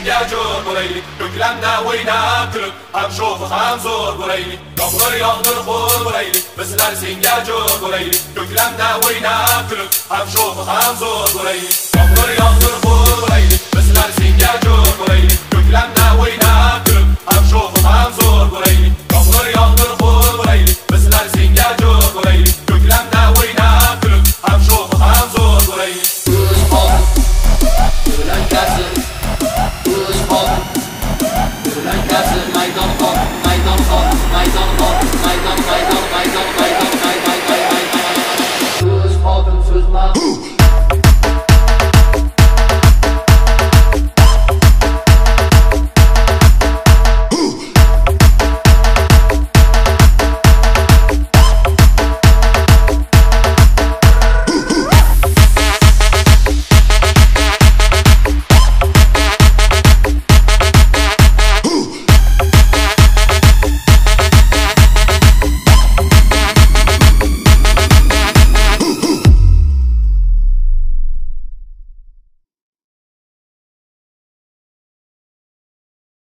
senga jo'r bo'laylik, ko'klamda o'ynab turib, ham sho'x ham zo'r bo'laylik. Yomg'ir yog'dir qo'l bo'laylik, bizlar senga jo'r bo'laylik, ko'klamda o'ynab turib, ham sho'x ham zo'r bo'laylik. Yomg'ir yog'dir qo'l bo'laylik, bizlar senga jo'r bo'laylik,